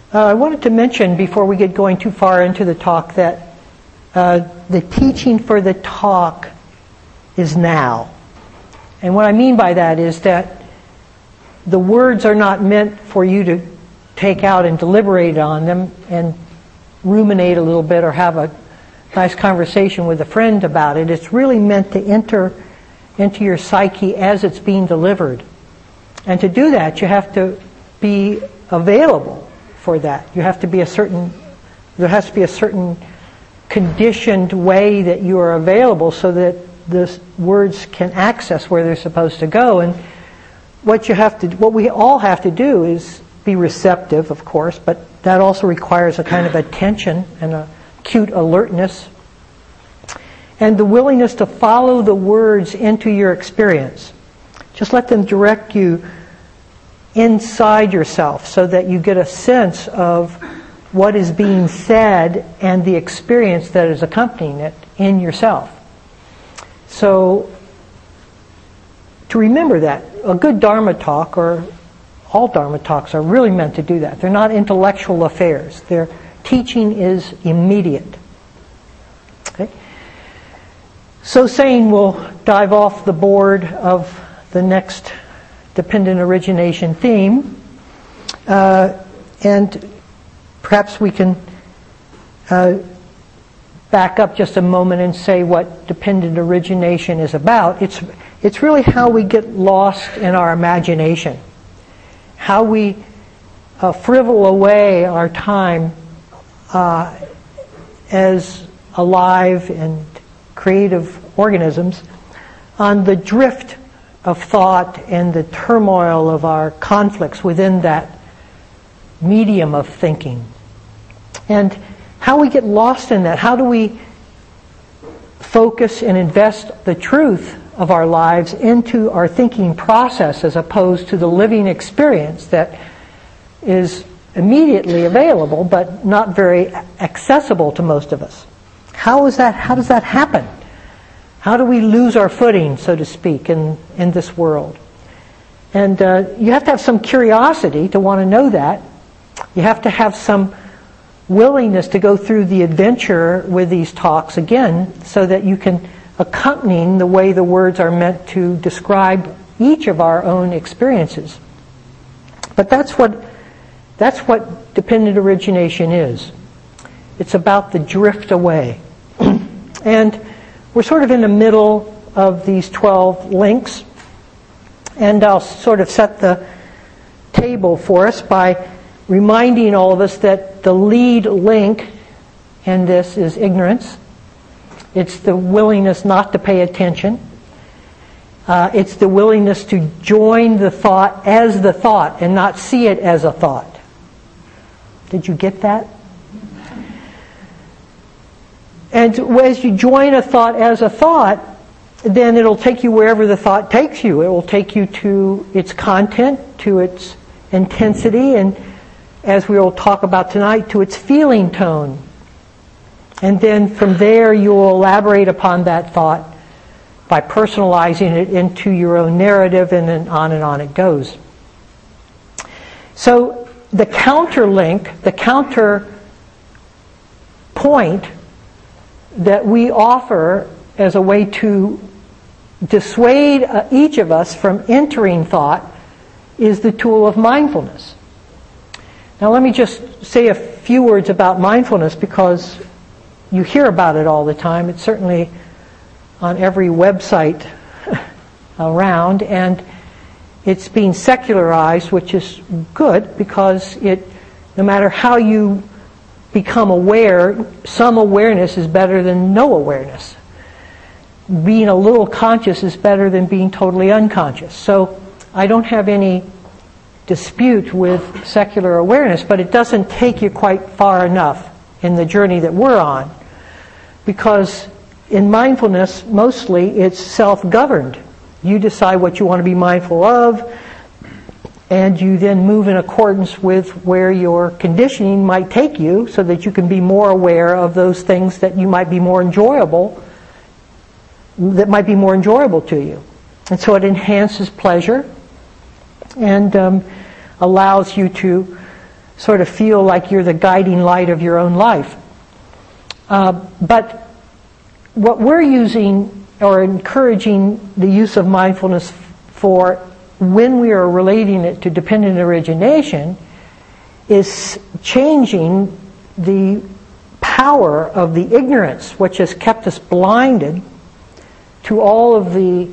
I wanted to mention before we get going too far into the talk that the teaching for the talk is now. And what I mean by that is that the words are not meant for you to take out and deliberate on them and ruminate a little bit or have a nice conversation with a friend about it. It's really meant to enter into your psyche as it's being delivered. And to do that, you have to be available for that. There has to be a certain conditioned way that you are available so that the words can access where they're supposed to go. And what we all have to do is be receptive, of course, but that also requires a kind of attention and a acute alertness and the willingness to follow the words into your experience. Just let them direct you inside yourself so that you get a sense of what is being said and the experience that is accompanying it in yourself. So, to remember that, a good Dharma talk, or all Dharma talks, are really meant to do that. They're not intellectual affairs. Their teaching is immediate. Okay? So saying, we'll dive off the board of the next dependent origination theme, and perhaps we can back up just a moment and say what dependent origination is about. It's really how we get lost in our imagination, how we frivol away our time as alive and creative organisms on the drift of thought and the turmoil of our conflicts within that medium of thinking. And how we get lost in that, how do we focus and invest the truth of our lives into our thinking process as opposed to the living experience that is immediately available but not very accessible to most of us. How does that happen? How do we lose our footing, so to speak, in this world? And you have to have some curiosity to want to know that. You have to have some willingness to go through the adventure with these talks again so that you can accompany the way the words are meant to describe each of our own experiences. But that's what dependent origination is. It's about the drift away. And we're sort of in the middle of these 12 links, and I'll sort of set the table for us by reminding all of us that the lead link in this is ignorance. It's the willingness not to pay attention. It's the willingness to join the thought as the thought and not see it as a thought. Did you get that? And as you join a thought as a thought, then it'll take you wherever the thought takes you. It will take you to its content, to its intensity, and as we will talk about tonight, to its feeling tone. And then from there you will elaborate upon that thought by personalizing it into your own narrative, and then on it goes. So the counter link, the counter point that we offer as a way to dissuade each of us from entering thought is the tool of mindfulness. Now let me just say a few words about mindfulness because you hear about it all the time. It's certainly on every website around, and it's being secularized, which is good because no matter how you become aware, some awareness is better than no awareness. Being a little conscious is better than being totally unconscious. So I don't have any dispute with secular awareness, but it doesn't take you quite far enough in the journey that we're on. Because in mindfulness, mostly it's self-governed. You decide what you want to be mindful of, and you then move in accordance with where your conditioning might take you so that you can be more aware of those things that might be more enjoyable to you. And so it enhances pleasure and allows you to sort of feel like you're the guiding light of your own life. But what we're using or encouraging the use of mindfulness for when we are relating it to dependent origination is changing the power of the ignorance which has kept us blinded to all of the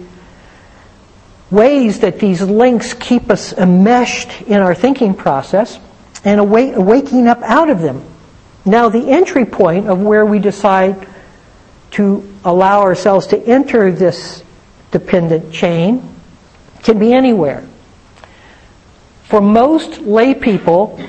ways that these links keep us enmeshed in our thinking process, and waking up out of them. Now, the entry point of where we decide to allow ourselves to enter this dependent chain can be anywhere. For most lay people,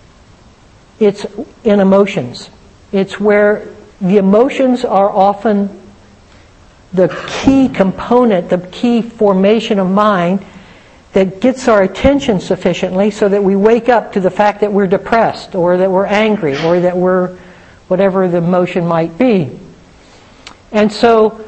it's in emotions. It's where the emotions are often the key component, the key formation of mind that gets our attention sufficiently so that we wake up to the fact that we're depressed or that we're angry or that we're whatever the emotion might be. And so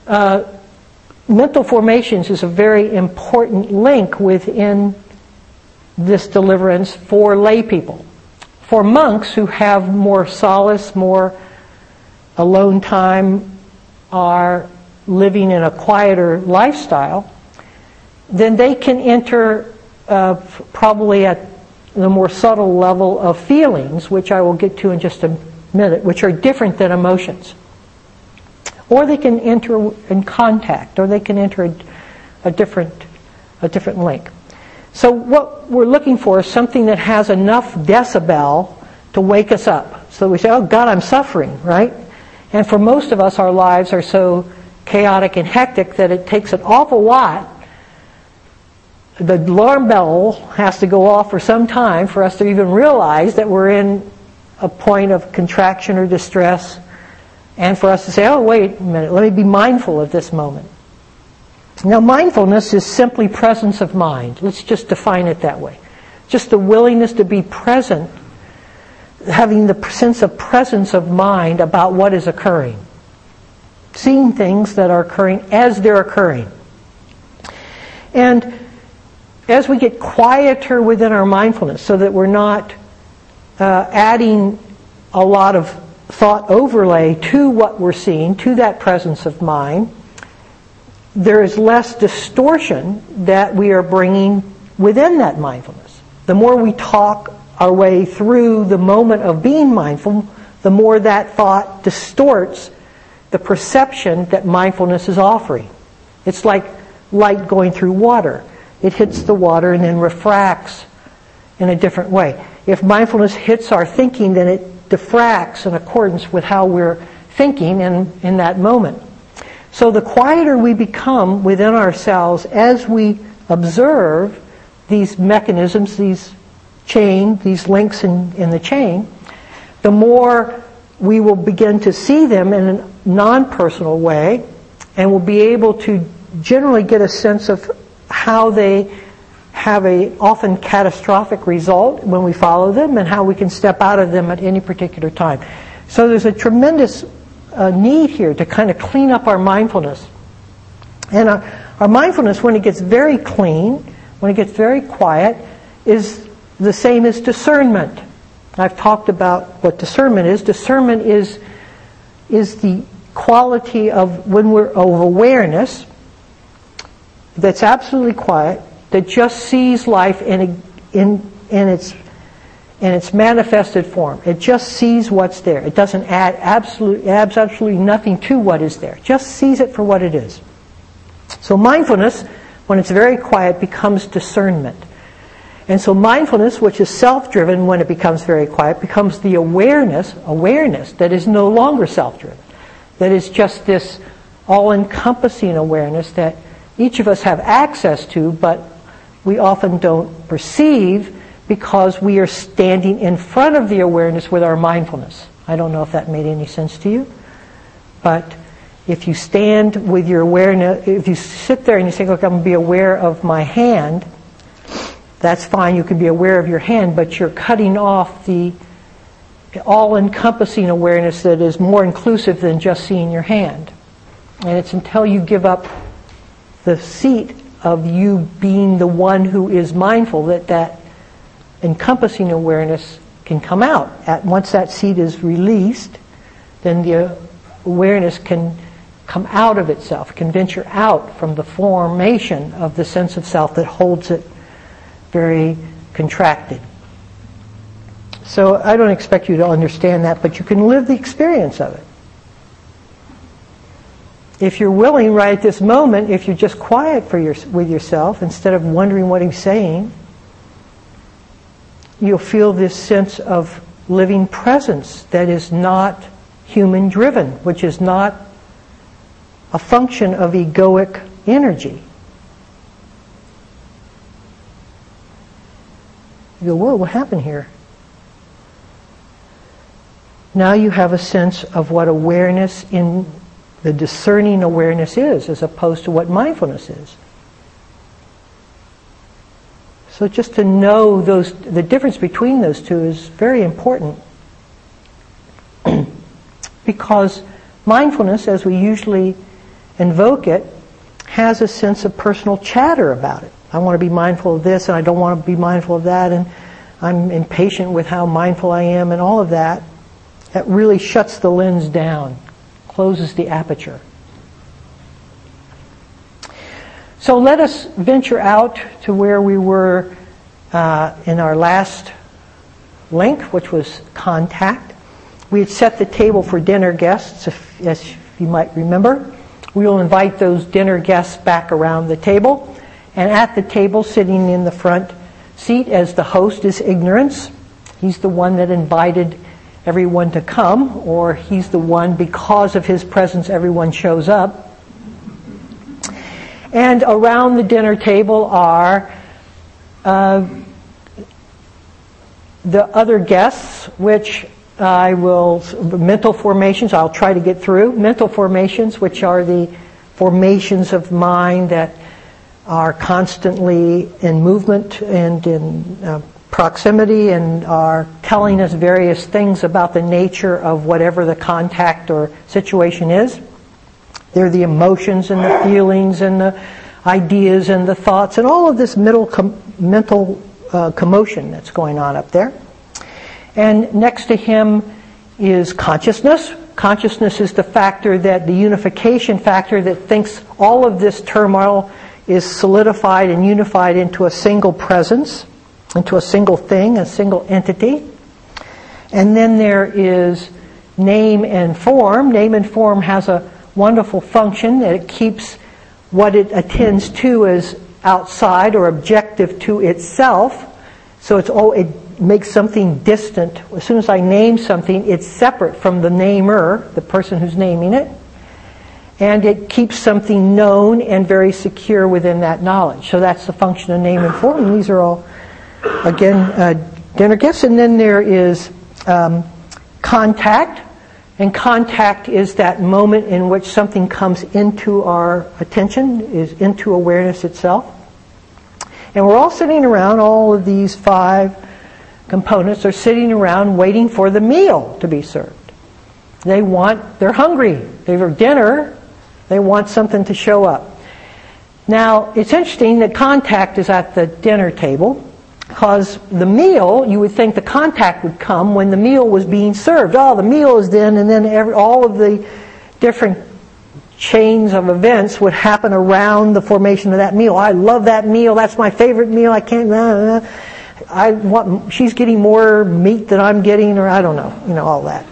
mental formations is a very important link within this deliverance for lay people. For monks who have more solace, more alone time, are living in a quieter lifestyle, then they can enter probably at the more subtle level of feelings, which I will get to in just a minute, which are different than emotions. Or they can enter in contact, or they can enter a different link. So what we're looking for is something that has enough decibel to wake us up. So we say, oh God, I'm suffering, right? And for most of us, our lives are so chaotic and hectic that it takes an awful lot. The alarm bell has to go off for some time for us to even realize that we're in a point of contraction or distress, and for us to say, oh, wait a minute, let me be mindful of this moment. Now, mindfulness is simply presence of mind. Let's just define it that way. Just the willingness to be present, having the sense of presence of mind about what is occurring. Seeing things that are occurring as they're occurring. And as we get quieter within our mindfulness so that we're not adding a lot of thought overlay to what we're seeing, to that presence of mind, there is less distortion that we are bringing within that mindfulness. The more we talk our way through the moment of being mindful, the more that thought distorts the perception that mindfulness is offering. It's like light going through water. It hits the water and then refracts in a different way. If mindfulness hits our thinking, then it diffracts in accordance with how we're thinking in that moment. So the quieter we become within ourselves as we observe these mechanisms, these links in the chain, the more we will begin to see them in a non-personal way, and we'll be able to generally get a sense of how they have a often catastrophic result when we follow them, and how we can step out of them at any particular time. So there's a tremendous need here to kind of clean up our mindfulness. And our mindfulness, when it gets very clean, when it gets very quiet, is the same as discernment. I've talked about what discernment is. Discernment is the quality of when we're of awareness that's absolutely quiet, that just sees life in its manifested form. It just sees what's there. It doesn't add absolutely nothing to what is there. It just sees it for what it is. So mindfulness, when it's very quiet, becomes discernment. And so mindfulness, which is self-driven when it becomes very quiet, becomes the awareness that is no longer self-driven. That is just this all-encompassing awareness that each of us have access to, but we often don't perceive because we are standing in front of the awareness with our mindfulness. I don't know if that made any sense to you, but if you stand with your awareness, if you sit there and you say, look, I'm going to be aware of my hand, that's fine, you can be aware of your hand, but you're cutting off the all-encompassing awareness that is more inclusive than just seeing your hand. And it's until you give up the seat of you being the one who is mindful that encompassing awareness can come out. Once that seed is released, then the awareness can come out of itself, can venture out from the formation of the sense of self that holds it very contracted. So I don't expect you to understand that, but you can live the experience of it. If you're willing right at this moment, if you're just quiet with yourself, instead of wondering what he's saying, you'll feel this sense of living presence that is not human-driven, which is not a function of egoic energy. You go, whoa, what happened here? Now you have a sense of what awareness in the discerning awareness is, as opposed to what mindfulness is. So just to know the difference between those two is very important. Because mindfulness, as we usually invoke it, has a sense of personal chatter about it. I want to be mindful of this and I don't want to be mindful of that, and I'm impatient with how mindful I am, and all of that. That really shuts the lens down, closes the aperture. So let us venture out to where we were in our last link, which was contact. We had set the table for dinner guests, as you might remember. We will invite those dinner guests back around the table. And at the table, sitting in the front seat as the host, is Ignorance. He's the one that invited everyone to come, or he's the one, because of his presence, everyone shows up. And around the dinner table are the other guests, which mental formations, I'll try to get through. Mental formations, which are the formations of mind that are constantly in movement and in proximity and are telling us various things about the nature of whatever the contact or situation is. They're the emotions and the feelings and the ideas and the thoughts and all of this mental commotion that's going on up there. And next to him is consciousness. Consciousness is the factor the unification factor that thinks all of this turmoil is solidified and unified into a single presence, into a single thing, a single entity. And then there is name and form. Name and form has a wonderful function that it keeps what it attends to as outside or objective to itself. So it makes something distant. As soon as I name something, it's separate from the namer, the person who's naming it. And it keeps something known and very secure within that knowledge. So that's the function of name and form. And these are all, again, dinner guests. And then there is contact. And contact is that moment in which something comes into our attention, is into awareness itself. And we're all sitting around, all of these 5 components are sitting around waiting for the meal to be served. They're hungry. They have dinner. They want something to show up. Now, it's interesting that contact is at the dinner table, because the meal, you would think the contact would come when the meal was being served. Oh, the meal is then, and then all of the different chains of events would happen around the formation of that meal. I love that meal. That's my favorite meal. I can't. She's getting more meat than I'm getting, or I don't know. All that.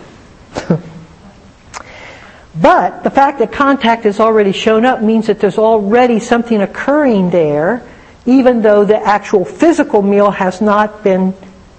But the fact that contact has already shown up means that there's already something occurring there, even though the actual physical meal has not been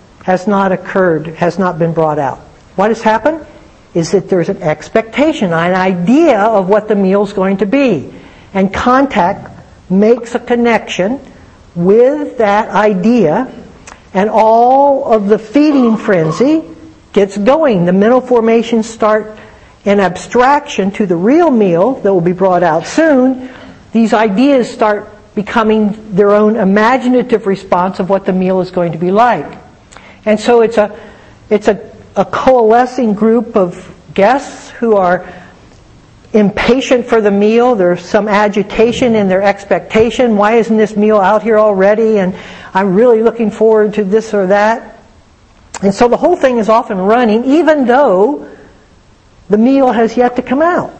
brought out. What has happened is that there's an expectation, an idea of what the meal is going to be. And contact makes a connection with that idea, and all of the feeding frenzy gets going. The mental formations start in abstraction to the real meal that will be brought out soon. These ideas start becoming their own imaginative response of what the meal is going to be like. And so it's a coalescing group of guests who are impatient for the meal. There's some agitation in their expectation. Why isn't this meal out here already? And I'm really looking forward to this or that. And so the whole thing is often running, even though the meal has yet to come out.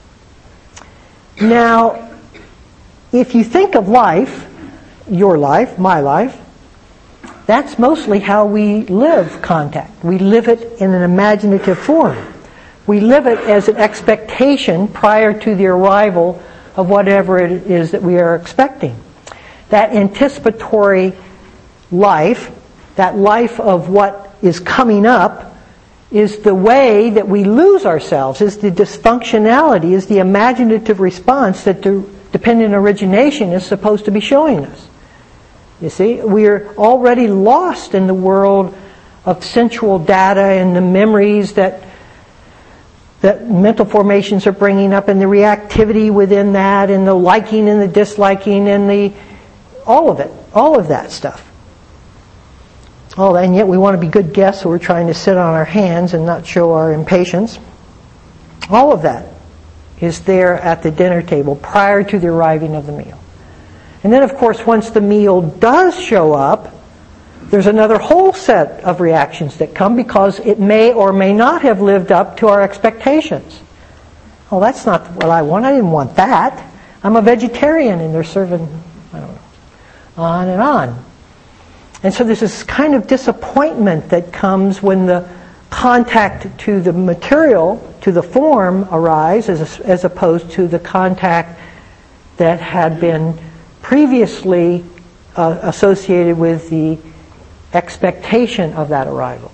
Now, if you think of life, your life, my life, that's mostly how we live contact. We live it in an imaginative form. We live it as an expectation prior to the arrival of whatever it is that we are expecting. That anticipatory life, that life of what is coming up, is the way that we lose ourselves, is the dysfunctionality, is the imaginative response that the dependent origination is supposed to be showing us. You see, we're already lost in the world of sensual data and the memories that mental formations are bringing up, and the reactivity within that, and the liking and the disliking, and all of that stuff. And yet we want to be good guests, so we're trying to sit on our hands and not show our impatience. All of that is there at the dinner table prior to the arriving of the meal. And then, of course, once the meal does show up, there's another whole set of reactions that come because it may or may not have lived up to our expectations. Oh, that's not what I want. I didn't want that. I'm a vegetarian, and they're serving, I don't know, on and on. And so there's this kind of disappointment that comes when the contact to the material, to the form, arrives as opposed to the contact that had been previously associated with the expectation of that arrival.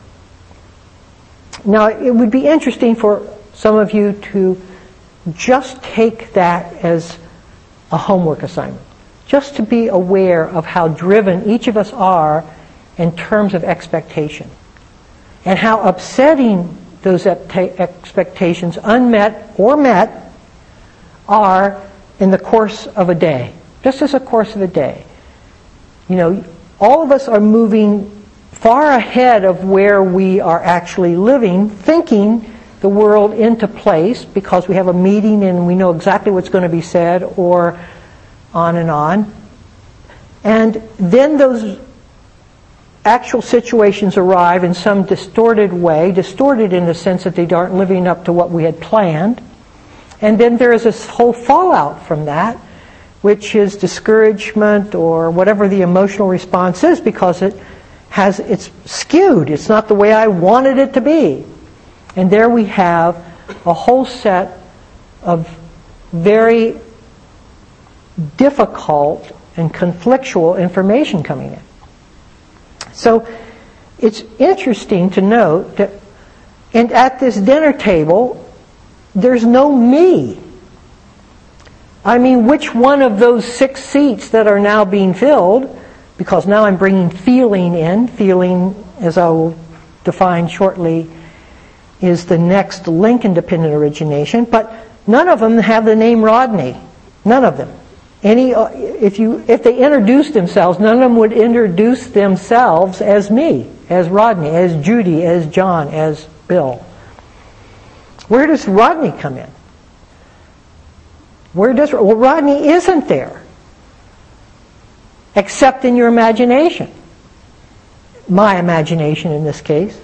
Now, it would be interesting for some of you to just take that as a homework assignment, just to be aware of how driven each of us are in terms of expectation, and how upsetting those expectations, unmet or met, are in the course of a day. Just as a course of a day. You know, all of us are moving far ahead of where we are actually living, thinking the world into place because we have a meeting and we know exactly what's going to be said, or on and on. And then those actual situations arrive in some distorted way, distorted in the sense that they aren't living up to what we had planned. And then there is this whole fallout from that, which is discouragement or whatever the emotional response is, because it's skewed. It's not the way I wanted it to be. And there we have a whole set of very difficult and conflictual information coming in. So it's interesting to note that at this dinner table, there's no me. I mean, which one of those 6 seats that are now being filled, because now I'm bringing feeling in, feeling, as I will define shortly, is the next link in dependent origination, but none of them have the name Rodney. None of them. If they introduced themselves, none of them would introduce themselves as me, as Rodney, as Judy, as John, as Bill. Where does Rodney come in? Well, Rodney isn't there, except in your imagination. My imagination in this case.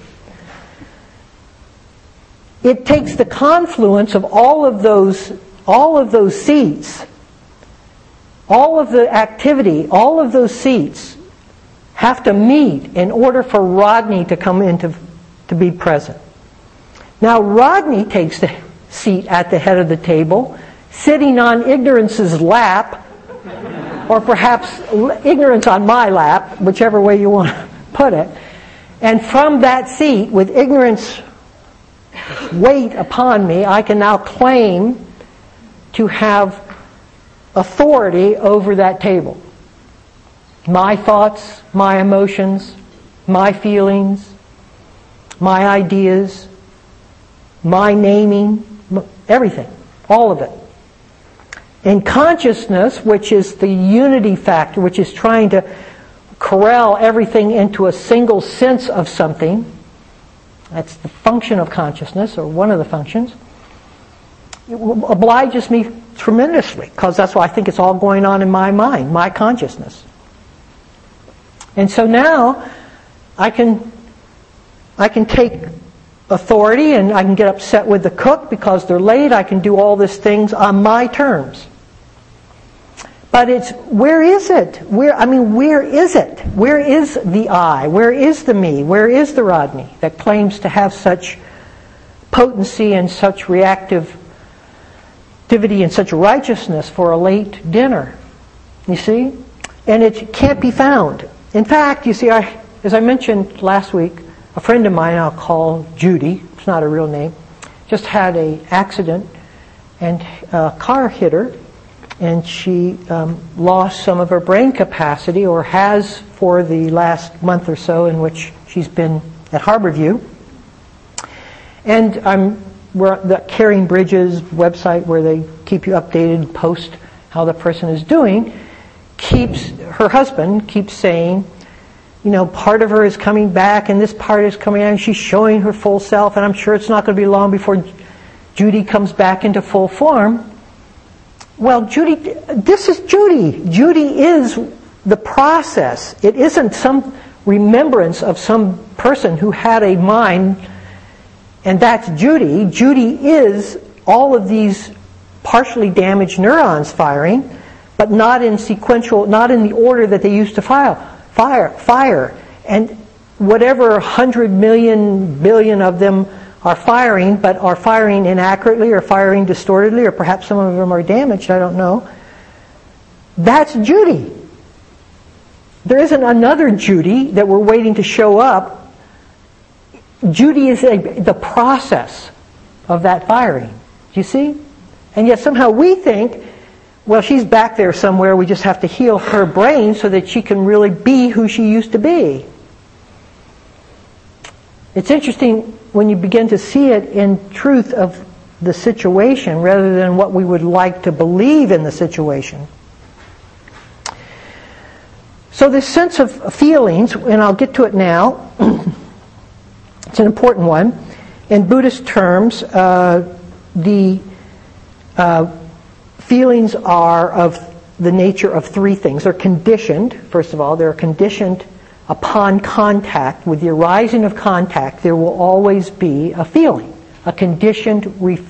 It takes the confluence of all of those seats, all of the activity, all of those seats have to meet in order for Rodney to come in to be present. Now, Rodney takes the seat at the head of the table, sitting on ignorance's lap, or perhaps ignorance on my lap, whichever way you want to put it. And from that seat, with ignorance weight upon me, I can now claim to have authority over that table. My thoughts, my emotions, my feelings, my ideas, my naming, everything, all of it. And consciousness, which is the unity factor, which is trying to corral everything into a single sense of something, that's the function of consciousness, or one of the functions, it obliges me tremendously, because that's why I think it's all going on in my mind, my consciousness. And so now I can I can take authority and I can get upset with the cook because they're late. I can do all these things on my terms. But it's, where is it? Where is it? Where is the I? Where is the me? Where is the Rodney that claims to have such potency and such reactivity and such righteousness for a late dinner? You see? And it can't be found. In fact, you see, as I mentioned last week, a friend of mine I'll call Judy, it's not a real name, just had an accident and a car hit her, and she lost some of her brain capacity, or has for the last month or so in which she's been at Harborview. And we're at the Caring Bridges website, where they keep you updated and post how the person is doing. Her husband keeps saying, you know, part of her is coming back and this part is coming out, and she's showing her full self, and I'm sure it's not going to be long before Judy comes back into full form. Well, this is Judy. Judy is the process. It isn't some remembrance of some person who had a mind, and that's Judy. Judy is all of these partially damaged neurons firing, but not in the order that they used to fire. And whatever 100 million, billion of them are firing, but are firing inaccurately or firing distortedly, or perhaps some of them are damaged, I don't know. That's Judy. There isn't another Judy that we're waiting to show up. Judy is the process of that firing. Do you see? And yet somehow we think, well, she's back there somewhere, we just have to heal her brain so that she can really be who she used to be. It's interesting when you begin to see it in truth of the situation rather than what we would like to believe in the situation. So this sense of feelings, and I'll get to it now, it's an important one. In Buddhist terms, the feelings are of the nature of three things. They're conditioned, first of all, they're conditioned upon contact. With the arising of contact, there will always be a feeling, a conditioned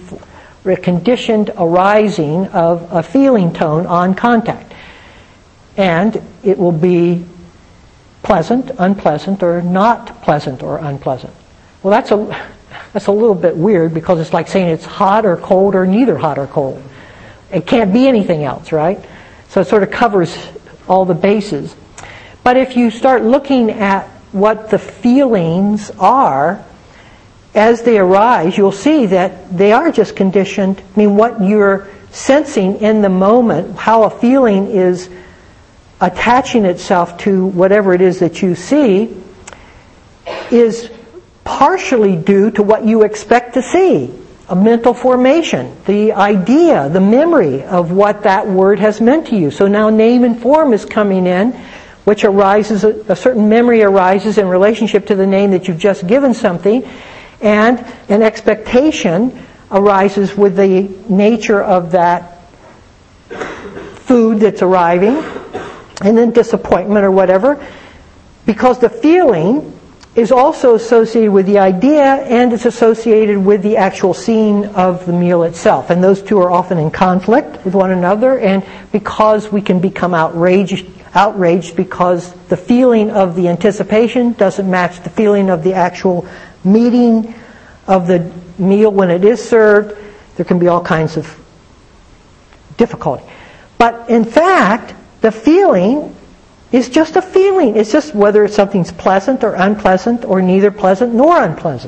arising of a feeling tone on contact. And it will be pleasant, unpleasant, or not pleasant or unpleasant. Well, that's a little bit weird, because it's like saying it's hot or cold or neither hot or cold. It can't be anything else, right? So it sort of covers all the bases. But if you start looking at what the feelings are as they arise, you'll see that they are just conditioned. I mean, what you're sensing in the moment, how a feeling is attaching itself to whatever it is that you see, is partially due to what you expect to see. A mental formation, the idea, the memory of what that word has meant to you. So now name and form is coming in, which arises, a certain memory arises in relationship to the name that you've just given something, and an expectation arises with the nature of that food that's arriving, and then disappointment or whatever, because the feeling is also associated with the idea, and it's associated with the actual scene of the meal itself. And those two are often in conflict with one another, and because we can become outraged because the feeling of the anticipation doesn't match the feeling of the actual meeting of the meal when it is served, there can be all kinds of difficulty. But in fact, the feeling is just a feeling. It's just whether something's pleasant or unpleasant, or neither pleasant nor unpleasant.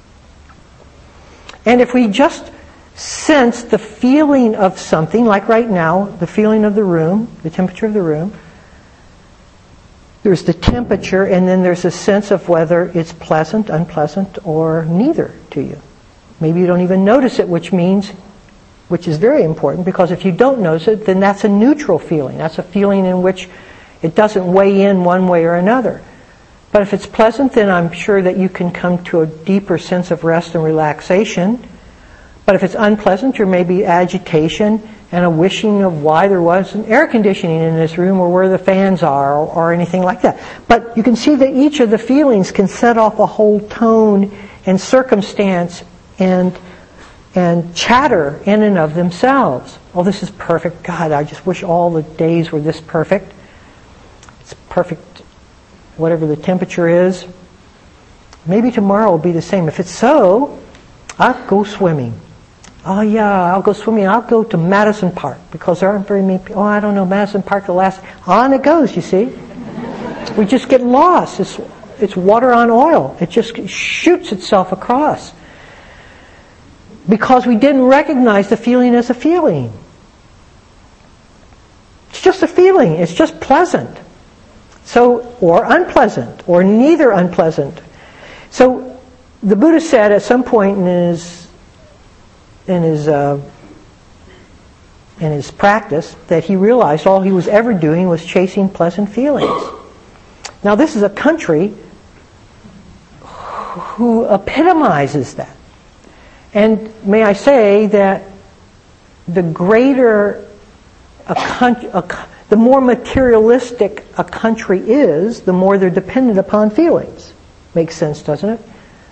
And if we just sense the feeling of something, like right now, the feeling of the room, the temperature of the room, there's the temperature, and then there's a sense of whether it's pleasant, unpleasant, or neither to you. Maybe you don't even notice it, which is very important, because if you don't notice it, then that's a neutral feeling. That's a feeling in which it doesn't weigh in one way or another. But if it's pleasant, then I'm sure that you can come to a deeper sense of rest and relaxation. But if it's unpleasant, there may be agitation and a wishing of why there wasn't air conditioning in this room or where the fans are or anything like that. But you can see that each of the feelings can set off a whole tone and circumstance and chatter in and of themselves. Oh, this is perfect. God, I just wish all the days were this perfect. It's perfect, whatever the temperature is. Maybe tomorrow will be the same. If it's so, I'll go swimming. Oh yeah, I'll go swimming. I'll go to Madison Park because there aren't very many people. Oh, I don't know, Madison Park, the last. On it goes, you see. We just get lost. It's water on oil. It just shoots itself across. Because we didn't recognize the feeling as a feeling. It's just a feeling. It's just pleasant. So, or unpleasant, or neither unpleasant. So, the Buddha said at some point in his practice that he realized all he was ever doing was chasing pleasant feelings. Now, this is a country who epitomizes that. And may I say that the greater the more materialistic a country is, the more they're dependent upon feelings. Makes sense, doesn't it?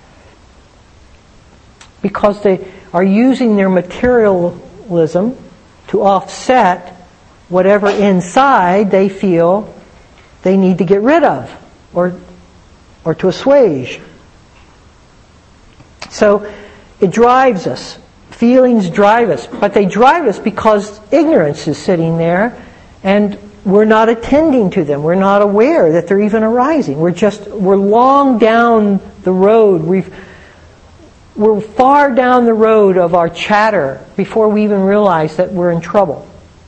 Because they are using their materialism to offset whatever inside they feel they need to get rid of or to assuage. So it drives us. Feelings drive us. But they drive us because ignorance is sitting there and we're not attending to them. We're not aware that they're even arising. We're long down the road. We're far down the road of our chatter before we even realize that we're in trouble.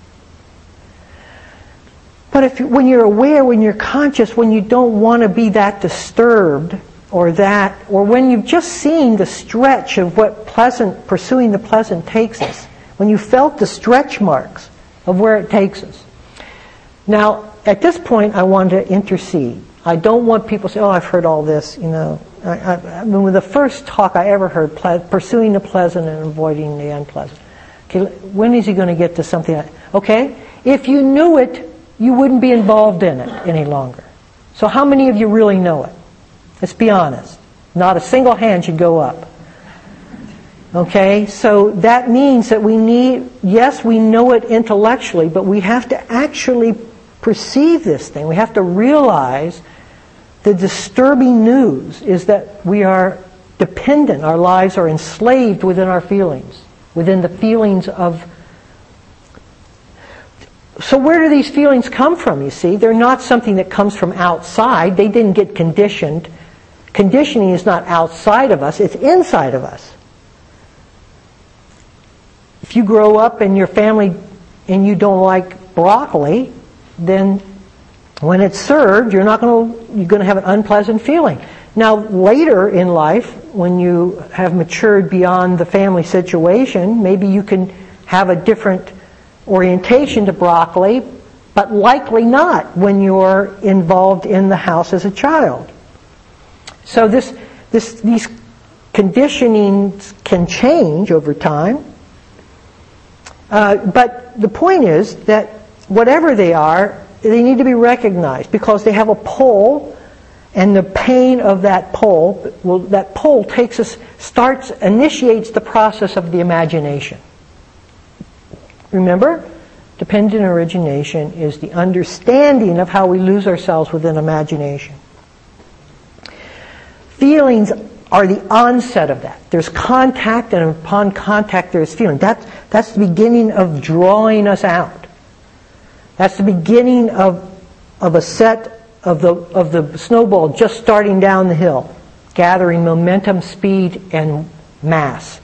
But when you're aware, when you're conscious, when you don't want to be that disturbed, or when you've just seen the stretch of what pursuing the pleasant takes us, when you felt the stretch marks of where it takes us. Now, at this point, I want to intercede. I don't want people to say, oh, I've heard all this, I mean, with the first talk I ever heard, pursuing the pleasant and avoiding the unpleasant. Okay, when is he going to get to something? Okay, if you knew it, you wouldn't be involved in it any longer. So how many of you really know it? Let's be honest. Not a single hand should go up. Okay, so that means that we know it intellectually, but we have to actually perceive this thing. We have to realize the disturbing news is that we are dependent, our lives are enslaved within our feelings, within the feelings of... So where do these feelings come from, you see? They're not something that comes from outside. They didn't get conditioned. Conditioning is not outside of us, it's inside of us. If you grow up in your family and you don't like broccoli, then when it's served, you're going to have an unpleasant feeling. Now, later in life, when you have matured beyond the family situation, maybe you can have a different orientation to broccoli, but likely not when you're involved in the house as a child. So these conditionings can change over time. But the point is that whatever they are, they need to be recognized because they have a pull, and the pain of that pull initiates the process of the imagination. Remember, dependent origination is the understanding of how we lose ourselves within imagination. Feelings are the onset of that. There's contact, and upon contact there's feeling. That's the beginning of drawing us out. That's the beginning of a set of the snowball just starting down the hill, gathering momentum, speed, and mass.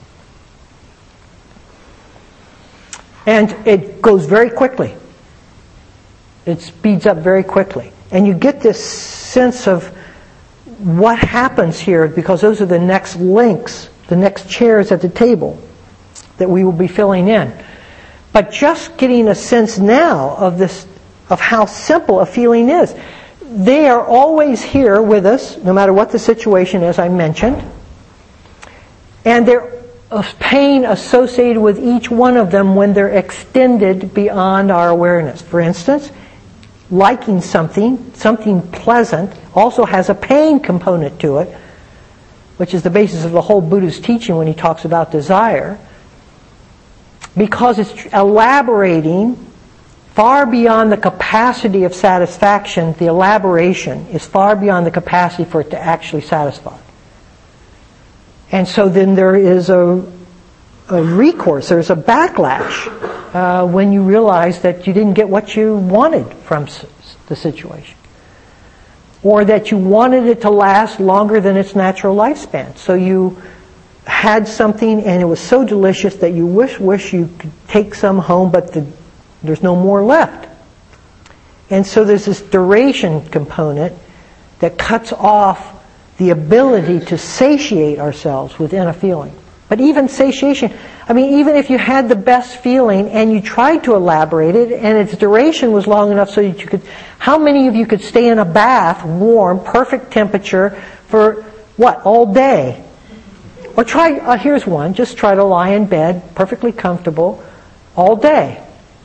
And it goes very quickly. It speeds up very quickly. And you get this sense of what happens here, because those are the next links, the next chairs at the table that we will be filling in. But just getting a sense now of how simple a feeling is. They are always here with us, no matter what the situation is, I mentioned. And they're of pain associated with each one of them when they're extended beyond our awareness. For instance, liking something pleasant, also has a pain component to it, which is the basis of the whole Buddha's teaching when he talks about desire, because it's elaborating far beyond the capacity of satisfaction. The elaboration is far beyond the capacity for it to actually satisfy. And so then there is a recourse, there's a backlash when you realize that you didn't get what you wanted from the situation. Or that you wanted it to last longer than its natural lifespan. So you had something and it was so delicious that you wish you could take some home, but there's no more left. And so there's this duration component that cuts off the ability to satiate ourselves within a feeling. But even satiation, even if you had the best feeling and you tried to elaborate it and its duration was long enough so that you could, how many of you could stay in a bath, warm, perfect temperature for all day? Or try, here's one, just try to lie in bed, perfectly comfortable, all day.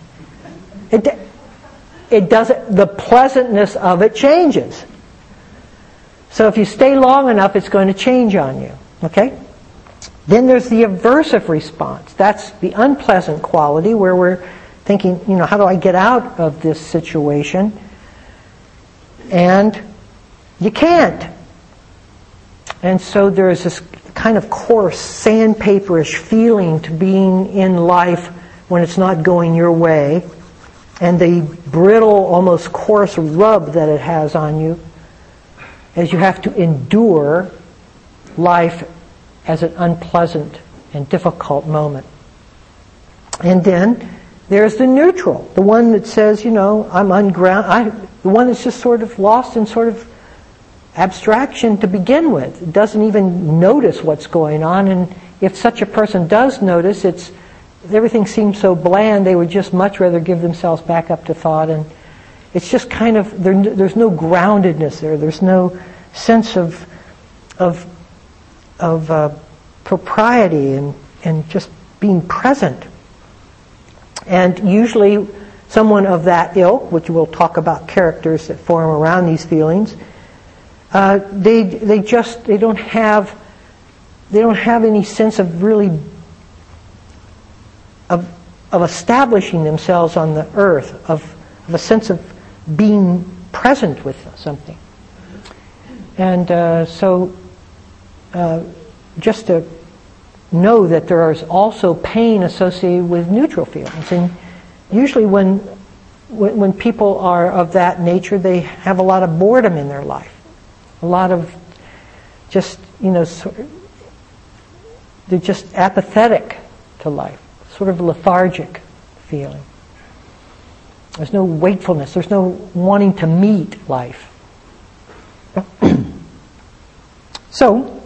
It doesn't, the pleasantness of it changes. So if you stay long enough, it's going to change on you. Okay? Then there's the aversive response. That's the unpleasant quality where we're thinking, how do I get out of this situation? And you can't. And so there's this kind of coarse, sandpaperish feeling to being in life when it's not going your way, and the brittle, almost coarse rub that it has on you as you have to endure life as an unpleasant and difficult moment. And then there's the neutral, the one that says, I'm ungrounded, the one that's just sort of lost in sort of abstraction to begin with. It doesn't even notice what's going on, and if such a person does notice, everything seems so bland, they would just much rather give themselves back up to thought, and it's just kind of, there's no groundedness there. There's no sense of propriety and just being present. And usually someone of that ilk, which we'll talk about characters that form around these feelings, they don't have any sense of really of establishing themselves on the earth, of a sense of being present with something. And so just to know that there is also pain associated with neutral feelings. And usually when people are of that nature, they have a lot of boredom in their life. A lot of just, they're just apathetic to life. Sort of lethargic feeling. There's no wakefulness. There's no wanting to meet life. So,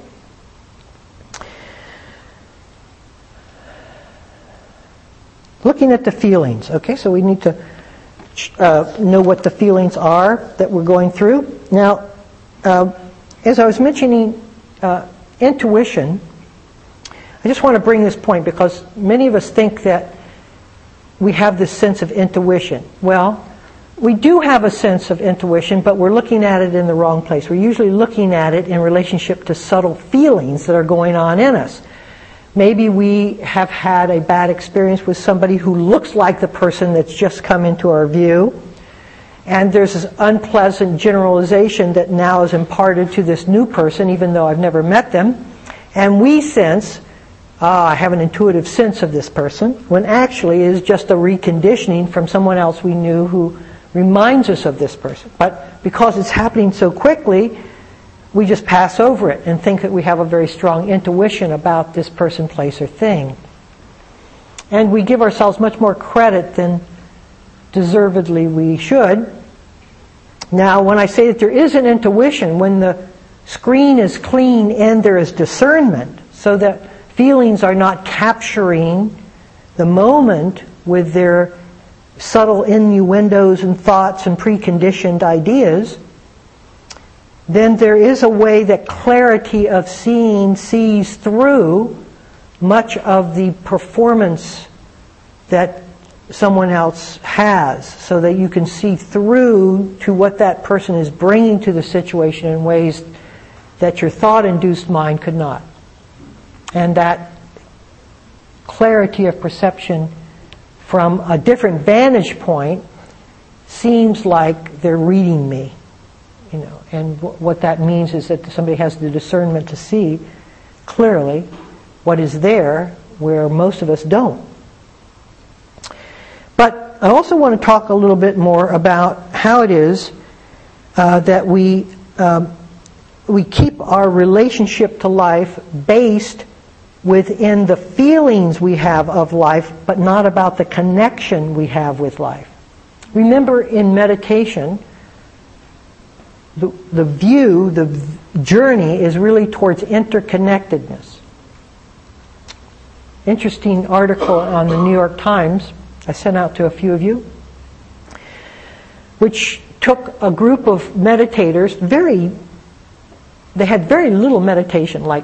looking at the feelings. Okay, so we need to know what the feelings are that we're going through. Now, as I was mentioning intuition, I just want to bring this point because many of us think that we have this sense of intuition. Well, we do have a sense of intuition, but we're looking at it in the wrong place. We're usually looking at it in relationship to subtle feelings that are going on in us. Maybe we have had a bad experience with somebody who looks like the person that's just come into our view, and there's this unpleasant generalization that now is imparted to this new person, even though I've never met them, and we sense, I have an intuitive sense of this person, when actually it is just a reconditioning from someone else we knew who reminds us of this person. But because it's happening so quickly, we just pass over it and think that we have a very strong intuition about this person, place, or thing. And we give ourselves much more credit than deservedly we should. Now, when I say that there is an intuition, when the screen is clean and there is discernment, so that feelings are not capturing the moment with their subtle innuendos and thoughts and preconditioned ideas, then there is a way that clarity of seeing sees through much of the performance that someone else has, so that you can see through to what that person is bringing to the situation in ways that your thought-induced mind could not. And that clarity of perception from a different vantage point seems like they're reading me, and what that means is that somebody has the discernment to see clearly what is there where most of us don't. But I also want to talk a little bit more about how it is that we keep our relationship to life based within the feelings we have of life, but not about the connection we have with life. Remember, in meditation, the journey is really towards interconnectedness. Interesting article on the New York Times I sent out to a few of you, which took a group of meditators, they had very little meditation, like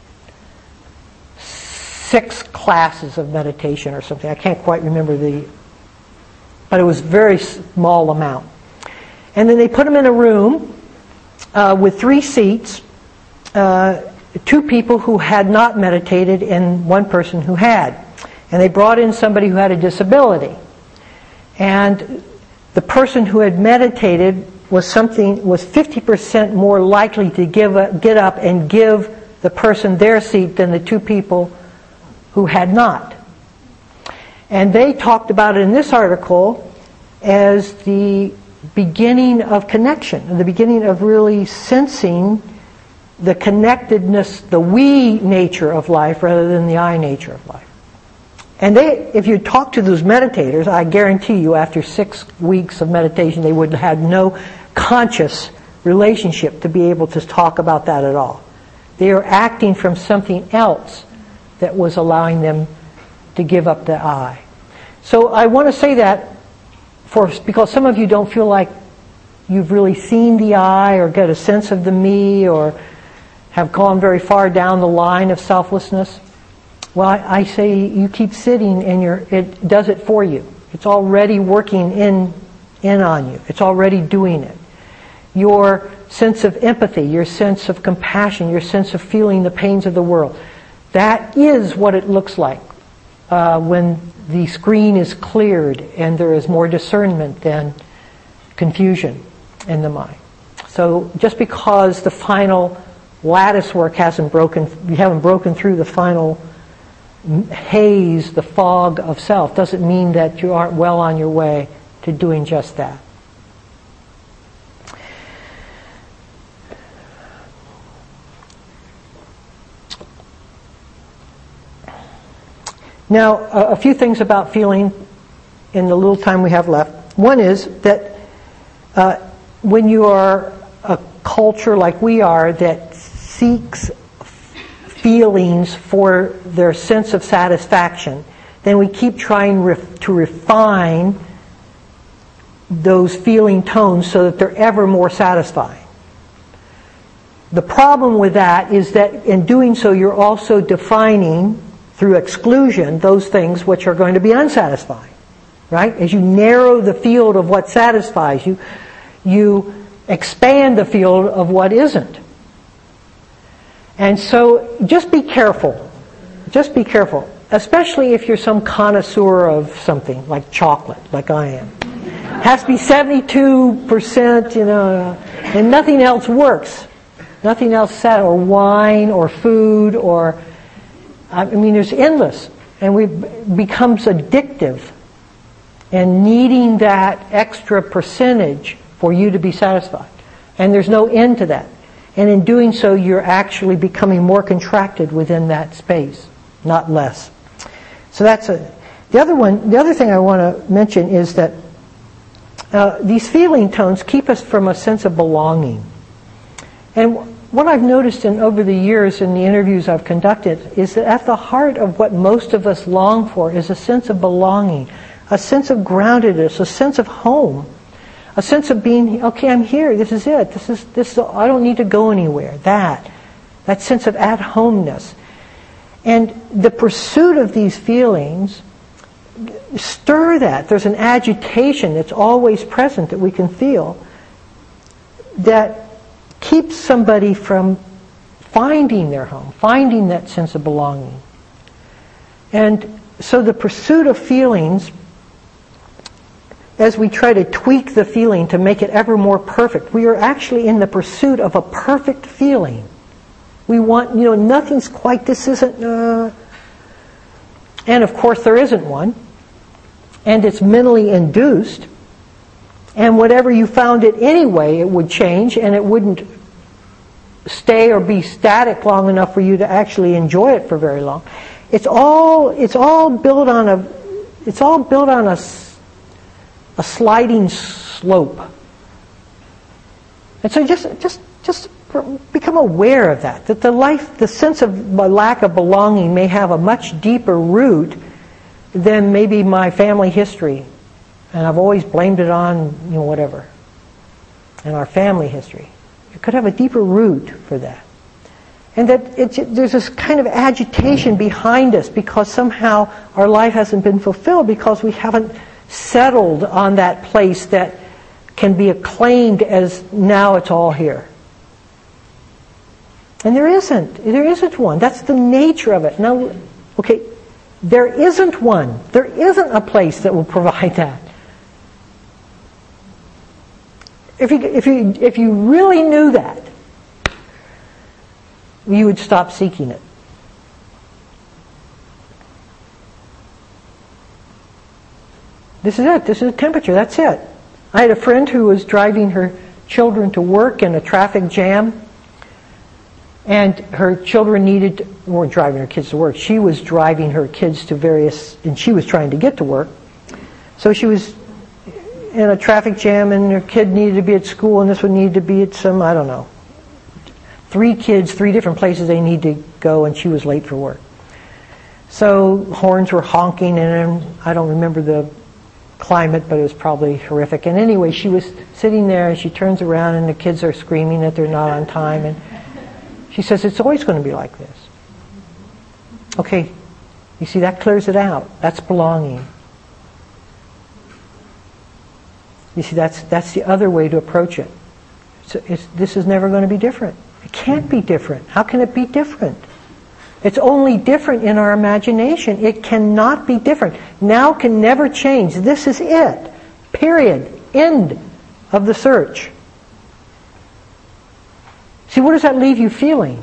6 classes of meditation or something. I can't quite remember but it was a very small amount. And then they put them in a room with 3 seats, 2 people who had not meditated and 1 person who had. And they brought in somebody who had a disability. And the person who had meditated was 50% more likely to get up and give the person their seat than the 2 people who had not. And they talked about it in this article as the beginning of connection, and the beginning of really sensing the connectedness, the we nature of life rather than the I nature of life. And if you talk to those meditators, I guarantee you after 6 weeks of meditation they would have no conscious relationship to be able to talk about that at all. They are acting from something else that was allowing them to give up the I. So I want to say that because some of you don't feel like you've really seen the I or get a sense of the me or have gone very far down the line of selflessness. Well, I say you keep sitting and it does it for you. It's already working in on you. It's already doing it. Your sense of empathy, your sense of compassion, your sense of feeling the pains of the world, that is what it looks like when the screen is cleared and there is more discernment than confusion in the mind. So just because the final lattice work you haven't broken through the final haze, the fog of self, doesn't mean that you aren't well on your way to doing just that. Now, a few things about feeling in the little time we have left. One is that when you are a culture like we are that seeks feelings for their sense of satisfaction, then we keep trying to refine those feeling tones so that they're ever more satisfying. The problem with that is that in doing so you're also defining through exclusion those things which are going to be unsatisfying, right? As you narrow the field of what satisfies you, you expand the field of what isn't. And so just be careful. Just be careful. Especially if you're some connoisseur of something, like chocolate, like I am. It has to be 72%, and nothing else works. Nothing else, or wine, or food, or... there's endless. And it becomes addictive. And needing that extra percentage for you to be satisfied. And there's no end to that. And in doing so, you're actually becoming more contracted within that space, not less. So that's the other thing I want to mention is that these feeling tones keep us from a sense of belonging. And what I've noticed over the years in the interviews I've conducted is that at the heart of what most of us long for is a sense of belonging, a sense of groundedness, a sense of home. A sense of being, okay, I'm here, this is it, this is, I don't need to go anywhere, that sense of at-homeness. And the pursuit of these feelings stir that. There's an agitation that's always present that we can feel that keeps somebody from finding their home, finding that sense of belonging. And so the pursuit of feelings, as we try to tweak the feeling to make it ever more perfect, we are actually in the pursuit of a perfect feeling. We want, nothing's quite, this isn't, and of course there isn't one. And it's mentally induced. And whatever you found it anyway, it would change, and it wouldn't stay or be static long enough for you to actually enjoy it for very long. It's all built on a sliding slope. And so just become aware of that the sense of lack of belonging may have a much deeper root than maybe my family history. And I've always blamed it on, whatever. And our family history. It could have a deeper root for that. And that there's this kind of agitation behind us because somehow our life hasn't been fulfilled because we haven't settled on that place that can be acclaimed as now it's all here. And there isn't one. That's the nature of it. Now, okay, there isn't one. There isn't a place that will provide that. If you really knew that, you would stop seeking it. This is it. This is the temperature. That's it. I had a friend who was driving her children to work in a traffic jam, and her children weren't driving her kids to work. She was driving her kids to and she was trying to get to work. So she was in a traffic jam, and her kid needed to be at school, and this one needed to be at some, 3 kids, 3 different places they need to go, and she was late for work. So horns were honking, and I don't remember the climate, but it was probably horrific. And anyway, she was sitting there, and she turns around, and the kids are screaming that they're not on time, and she says, it's always going to be like this. Okay, you see, that clears it out. That's belonging. You see, that's the other way to approach it. This is never going to be different. It can't be different. How can it be different? It's only different in our imagination. It cannot be different. Now can never change. This is it. Period. End of the search. See, what does that leave you feeling?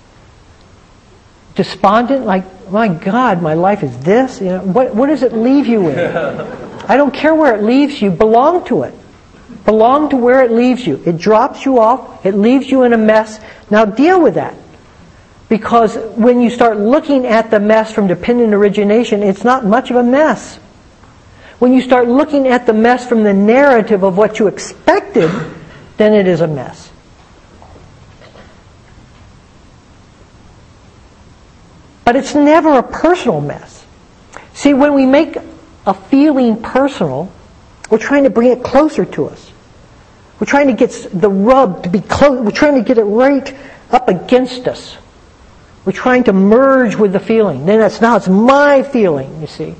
Despondent? Like, my God, my life is this? What does it leave you with? I don't care where it leaves you. Belong to it. Belong to where it leaves you. It drops you off. It leaves you in a mess. Now deal with that. Because when you start looking at the mess from dependent origination, it's not much of a mess. When you start looking at the mess from the narrative of what you expected, then it is a mess. But it's never a personal mess. See, when we make a feeling personal, we're trying to bring it closer to us. We're trying to get the rub to be close. We're trying to get it right up against us. We're trying to merge with the feeling. Then it's my feeling, you see.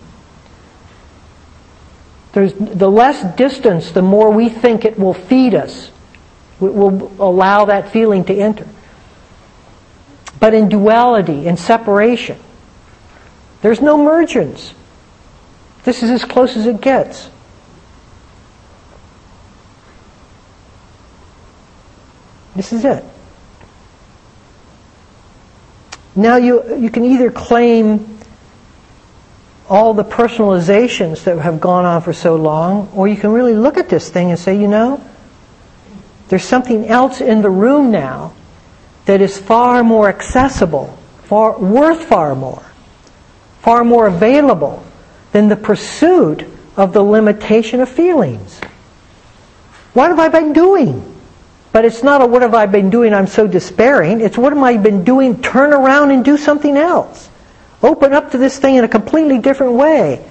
There's the less distance, the more we think it will feed us. It will allow that feeling to enter. But in duality, in separation, there's no mergence. This is as close as it gets. This is it. Now you can either claim all the personalizations that have gone on for so long, or you can really look at this thing and say, there's something else in the room now that is far more accessible, worth far more available than the pursuit of the limitation of feelings. What have I been doing? But it's not a what have I been doing, I'm so despairing. It's what have I been doing, turn around and do something else. Open up to this thing in a completely different way.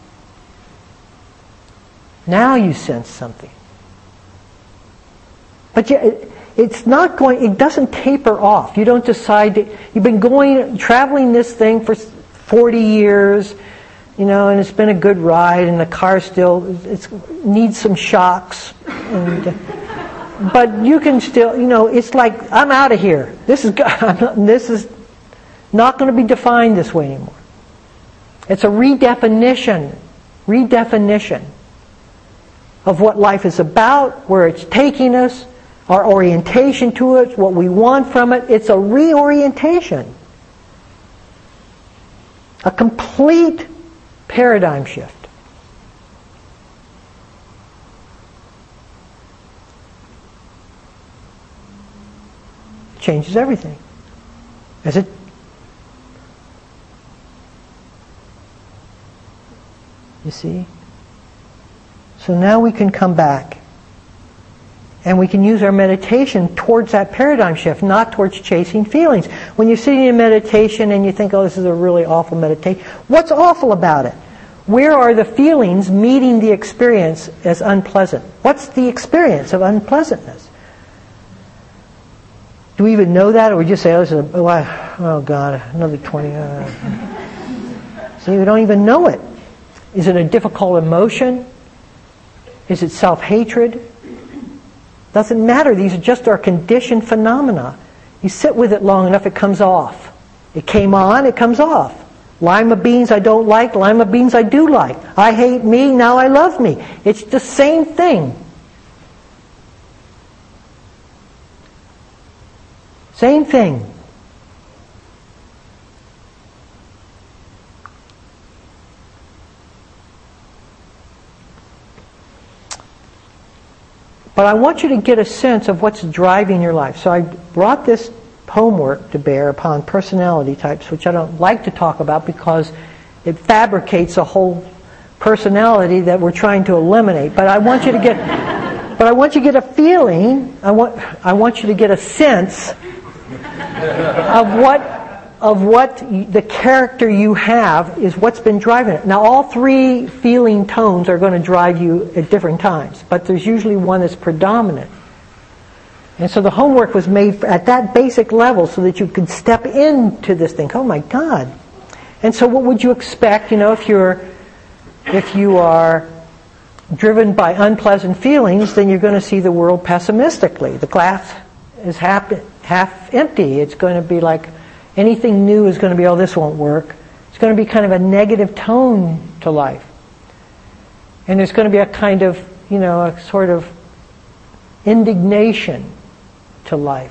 Now you sense something. But it's not going, it doesn't taper off. You don't decide you've been traveling this thing for 40 years, and it's been a good ride, and the car still needs some shocks. But you can still, it's like, I'm out of here. This is not going to be defined this way anymore. It's a redefinition of what life is about, where it's taking us, our orientation to it, what we want from it. It's a reorientation. A complete paradigm shift. Changes everything. As it you see? So now we can come back and we can use our meditation towards that paradigm shift, not towards chasing feelings. When you're sitting in meditation and you think, oh, this is a really awful meditation, what's awful about it? Where are the feelings meeting the experience as unpleasant? What's the experience of unpleasantness? Do we even know that, or we just say, oh God, another 20. See, we don't even know it. Is it a difficult emotion? Is it self-hatred? Doesn't matter. These are just our conditioned phenomena. You sit with it long enough, it comes off. It came on, it comes off. Lima beans I don't like, lima beans I do like. I hate me, now I love me. It's the same thing. Same thing. But I want you to get a sense of what's driving your life. So I brought this homework to bear upon personality types, which I don't like to talk about because it fabricates a whole personality that we're trying to eliminate. But I want you to get a feeling, I want you to get a sense of what the character you have is, what's been driving it. Now, all three feeling tones are going to drive you at different times, but there's usually one that's predominant. And so the homework was made at that basic level so that you could step into this thing. Oh my God. And so what would you expect, if you are driven by unpleasant feelings, then you're going to see the world pessimistically. The glass is half empty. It's going to be like anything new is going to be, oh, this won't work. It's going to be kind of a negative tone to life. And there's going to be a kind of, a sort of indignation to life.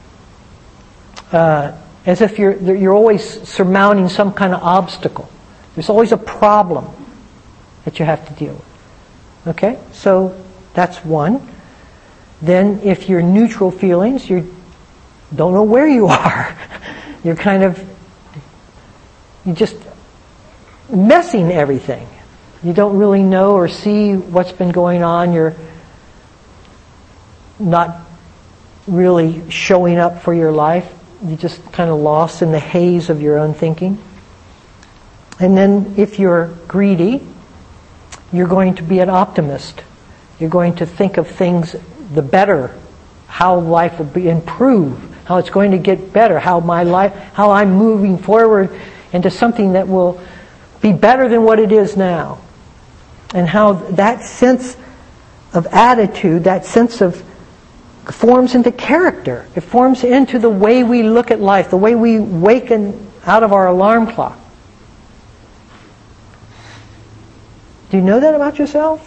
As if you're always surmounting some kind of obstacle. There's always a problem that you have to deal with. Okay? So that's one. Then if you're neutral feelings, you don't know where you are. You're just messing everything. You don't really know or see what's been going on. You're not really showing up for your life. You're just kind of lost in the haze of your own thinking. And then if you're greedy, you're going to be an optimist. You're going to think of things the better, how life will be improved, how it's going to get better, how I'm moving forward into something that will be better than what it is now. And how that sense of attitude, that sense of forms into character. It forms into the way we look at life, the way we waken out of our alarm clock. Do you know that about yourself?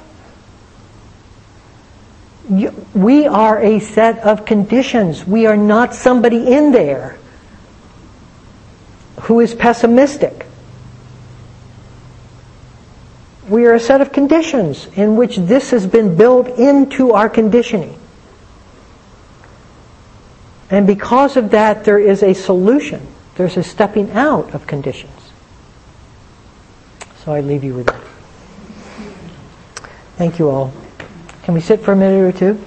We are a set of conditions. We are not somebody in there who is pessimistic. We are a set of conditions in which this has been built into our conditioning. And because of that, there is a solution. There's a stepping out of conditions. So I leave you with that. Thank you all. Can we sit for a minute or two?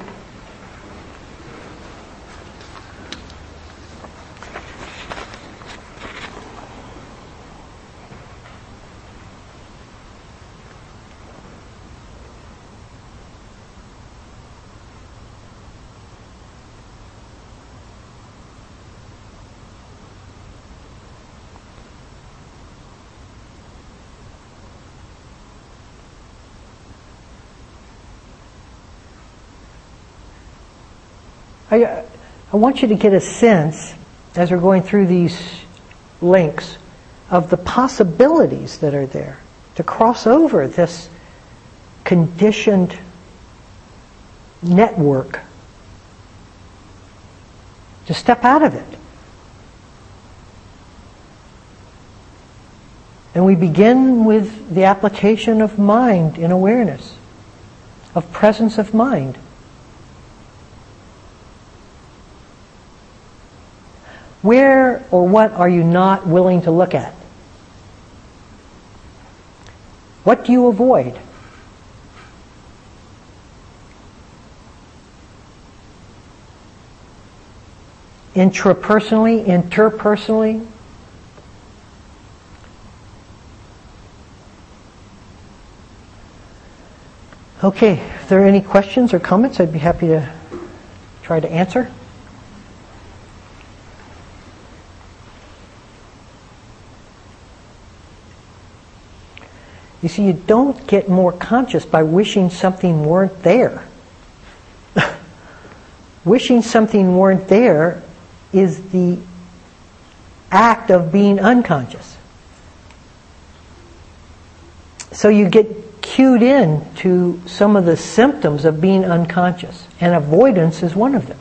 I want you to get a sense, as we're going through these links, of the possibilities that are there to cross over this conditioned network, to step out of it. And we begin with the application of mind in awareness, of presence of mind. Where or what are you not willing to look at? What do you avoid? Intrapersonally, interpersonally? Okay, if there are any questions or comments, I'd be happy to try to answer. You see, you don't get more conscious by wishing something weren't there. Wishing something weren't there is the act of being unconscious. So you get cued in to some of the symptoms of being unconscious, and avoidance is one of them.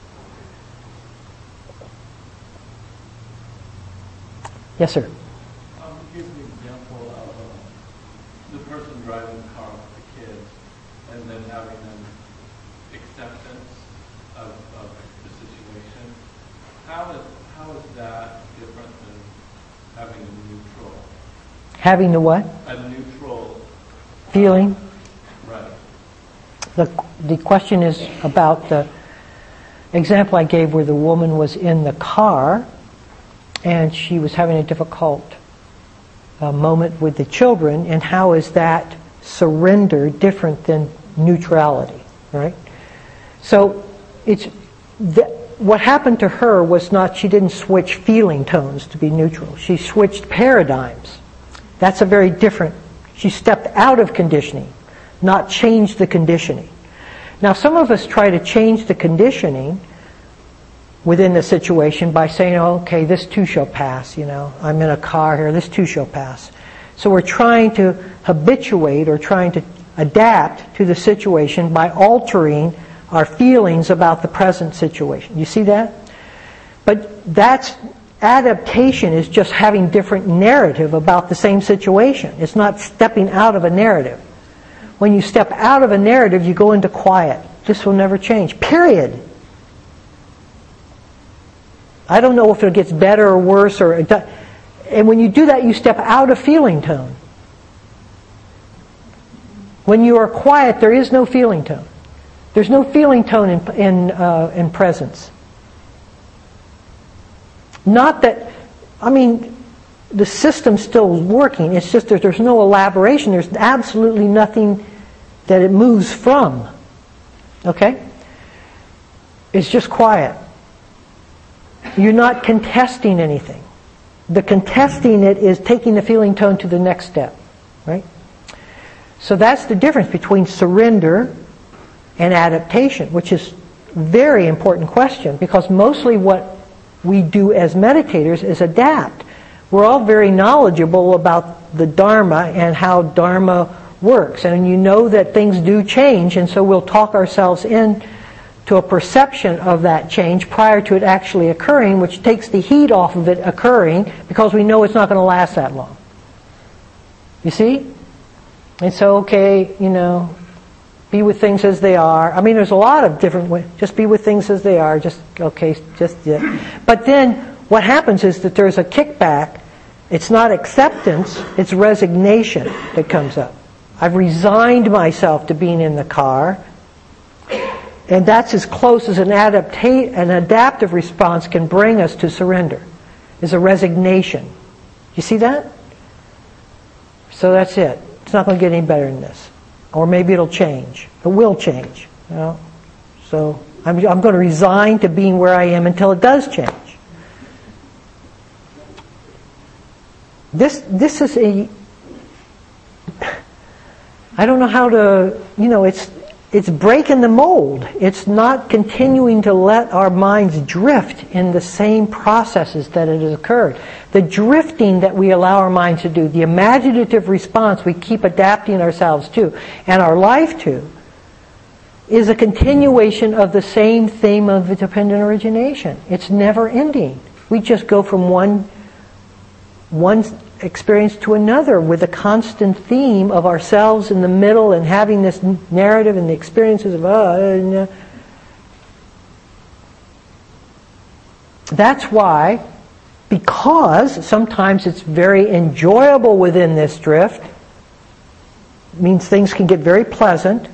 Yes, sir. Here's an example of the person driving the car with the kids, and then having an acceptance of the situation. How is that different than having a neutral? Having the what? A neutral feeling. Right. The question is about the example I gave where the woman was in the car and she was having a difficult moment with the children, and how is that surrender different than neutrality, right? So what happened to her was not, she didn't switch feeling tones to be neutral. She switched paradigms. That's a very different. She stepped out of conditioning, not changed the conditioning. Now, some of us try to change the conditioning within the situation by saying, oh, okay, this too shall pass, I'm in a car here, this too shall pass. So we're trying to habituate or trying to adapt to the situation by altering our feelings about the present situation. You see that? But adaptation is just having different narrative about the same situation. It's not stepping out of a narrative. When you step out of a narrative, you go into quiet. This will never change. Period. I don't know if it gets better or worse, and when you do that, you step out of feeling tone. When you are quiet, there is no feeling tone. There's no feeling tone in presence. Not that, the system's still working. It's just that there's no elaboration. There's absolutely nothing that it moves from. Okay? It's just quiet. You're not contesting anything. The contesting it is taking the feeling tone to the next step. Right? So that's the difference between surrender and adaptation, which is a very important question, because mostly what we do as meditators is adapt. We're all very knowledgeable about the Dharma and how Dharma works. And you know that things do change, and so we'll talk ourselves in to a perception of that change prior to it actually occurring, which takes the heat off of it occurring because we know it's not going to last that long. You see? And so, okay, be with things as they are. There's a lot of different ways. Just be with things as they are. But then what happens is that there's a kickback. It's not acceptance, it's resignation that comes up. I've resigned myself to being in the car, and that's as close as an adaptive response can bring us to surrender, is a resignation. You see that? So that's it. It's not going to get any better than this. Or maybe it'll change. It will change. So I'm going to resign to being where I am until it does change. This is I don't know how to, it's breaking the mold. It's not continuing to let our minds drift in the same processes that it has occurred. The drifting that we allow our minds to do, the imaginative response we keep adapting ourselves to and our life to, is a continuation of the same theme of the dependent origination. It's never ending. We just go from one experience to another with a constant theme of ourselves in the middle and having this narrative and the experiences of That's why, because sometimes it's very enjoyable within this drift, it means things can get very pleasant,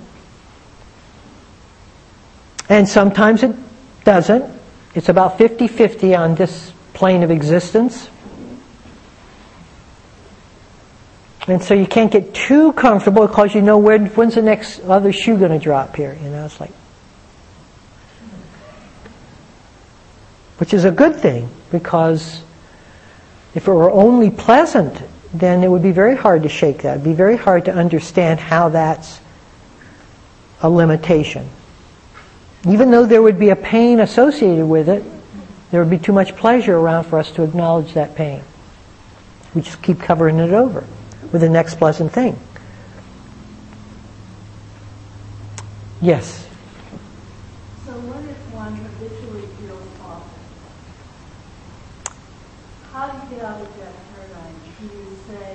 and sometimes it doesn't. It's about 50-50 on this plane of existence. And so you can't get too comfortable because you know when's the next other shoe going to drop here. It's like, which is a good thing, because if it were only pleasant, then it would be very hard to shake that. It would be very hard to understand how that's a limitation. Even though there would be a pain associated with it, there would be too much pleasure around for us to acknowledge that pain. We just keep covering it over with the next pleasant thing. Yes? So what if one habitually feels awful? How do you get out of that paradigm? Do you say,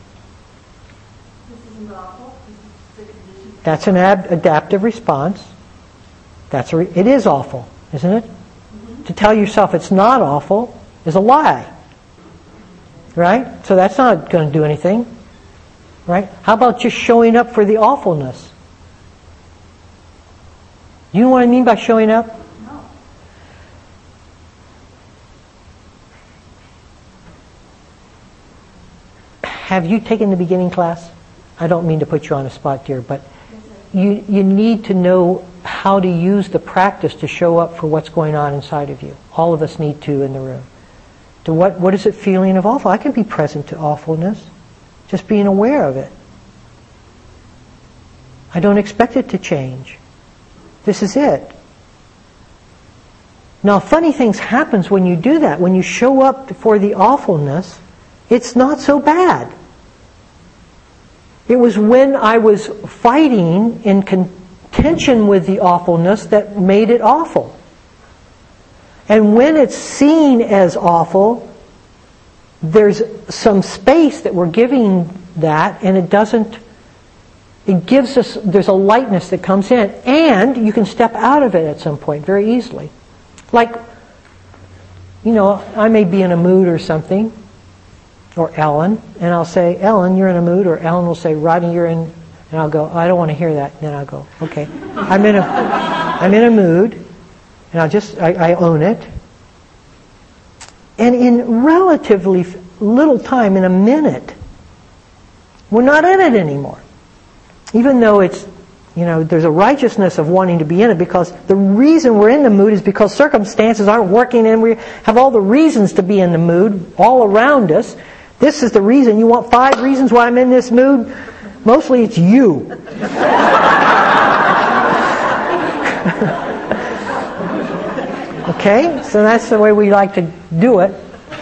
this isn't awful, this is the condition? That's an adaptive response. It is awful, isn't it? Mm-hmm. To tell yourself it's not awful is a lie. Right? So that's not going to do anything. Right? How about just showing up for the awfulness? You know what I mean by showing up? No. Have you taken the beginning class? I don't mean to put you on the spot, dear, but you need to know how to use the practice to show up for what's going on inside of you. All of us need to in the room. To what is it feeling of awful? I can be present to awfulness. Just being aware of it. I don't expect it to change. This is it. Now, funny things happens when you do that. When you show up for the awfulness, it's not so bad. It was when I was fighting in contention with the awfulness that made it awful. And when it's seen as awful, there's some space that we're giving that, and it gives us, there's a lightness that comes in, and you can step out of it at some point very easily. Like, I may be in a mood or something, or Ellen, and I'll say, Ellen, you're in a mood, or Ellen will say, Rodney, you're in, and I'll go, I don't want to hear that. And then I'll go, okay, I'm in a mood, and I own it. And in relatively little time, in a minute, we're not in it anymore. Even though it's, there's a righteousness of wanting to be in it, because the reason we're in the mood is because circumstances aren't working and we have all the reasons to be in the mood all around us. This is the reason. You want 5 reasons why I'm in this mood? Mostly it's you. Okay? So that's the way we like to do it.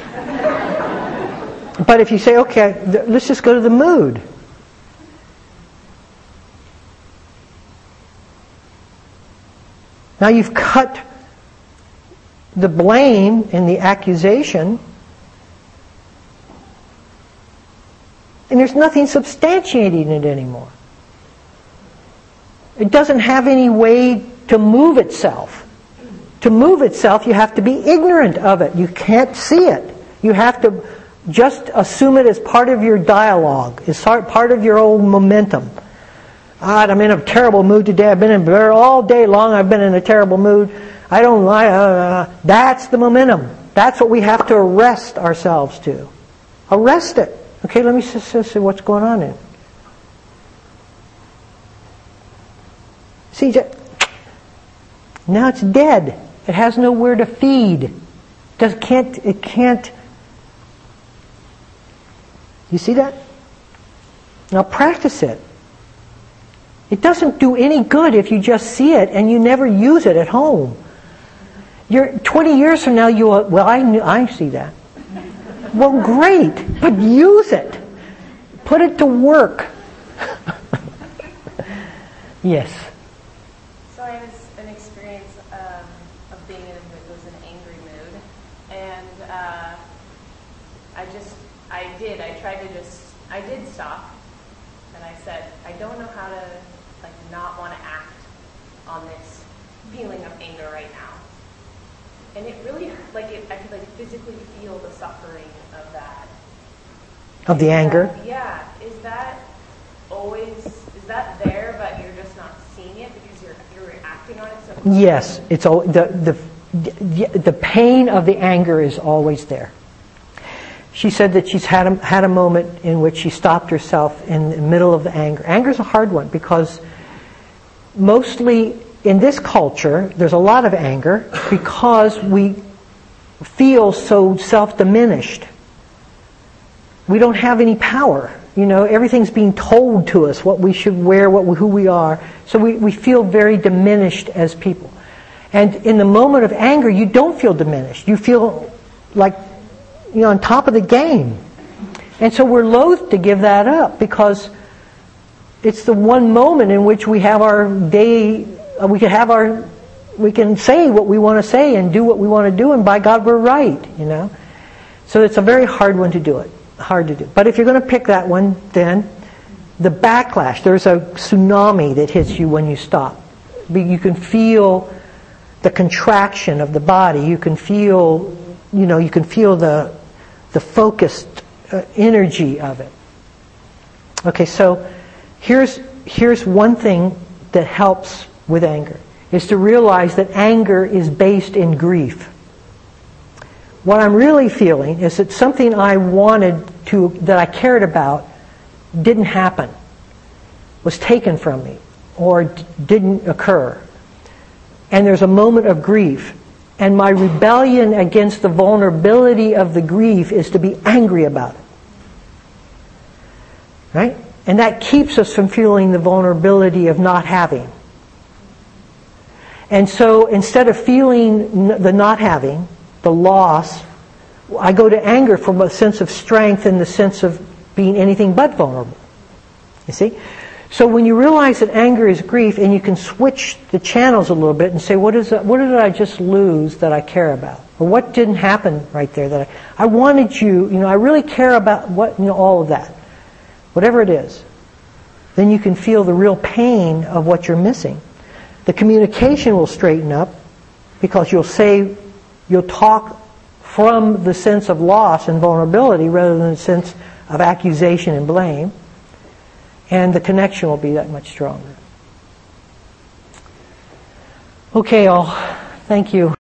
But if you say, okay, let's just go to the mood. Now you've cut the blame and the accusation, and there's nothing substantiating it anymore. It doesn't have any way to move itself. To move itself, you have to be ignorant of it. You can't see it. You have to just assume it as part of your dialogue, as part of your own momentum. I'm in a terrible mood today. I've been in there all day long. I've been in a terrible mood. I don't like. That's the momentum. That's what we have to arrest ourselves to. Arrest it. Okay, let me see what's going on in. See, now it's dead. It has nowhere to feed. It can't. You see that? Now practice it. It doesn't do any good if you just see it and you never use it at home. 20 years from now, I see that. Well, great, but use it. Put it to work. Yes. So I had an experience of being in an angry mood, and I did stop, and I said, I don't know how to not want to act on this feeling of anger right now. And it really, I could physically feel the suffering of that. Of the anger? Yeah. Is that there, but you're just not seeing it because you're acting on it so much? Yes. It's the pain of the anger is always there. She said that she's had a moment in which she stopped herself in the middle of the anger. Anger is a hard one because mostly in this culture, there's a lot of anger because we feel so self-diminished. We don't have any power. Everything's being told to us, what we should wear, who we are. So we feel very diminished as people. And in the moment of anger, you don't feel diminished. You feel like, on top of the game. And so we're loath to give that up because it's the one moment in which we have our day. We can say what we want to say and do what we want to do, and by God, we're right, So it's a very hard one to do it. Hard to do. But if you're going to pick that one, then the backlash, there's a tsunami that hits you when you stop. You can feel the contraction of the body. You can feel, the focused energy of it. Okay, so here's one thing that helps with anger, is to realize that anger is based in grief. What I'm really feeling is that something I wanted to, that I cared about, didn't happen, was taken from me, or didn't occur. And there's a moment of grief. And my rebellion against the vulnerability of the grief is to be angry about it. Right? And that keeps us from feeling the vulnerability of not having. And so instead of feeling the not having, the loss, I go to anger from a sense of strength and the sense of being anything but vulnerable. You see? So when you realize that anger is grief, and you can switch the channels a little bit and say, what did I just lose that I care about? Or what didn't happen right there that I wanted you, I really care about what, all of that. Whatever it is. Then you can feel the real pain of what you're missing. The communication will straighten up because you'll talk from the sense of loss and vulnerability rather than the sense of accusation and blame. And the connection will be that much stronger. Okay, all. Thank you.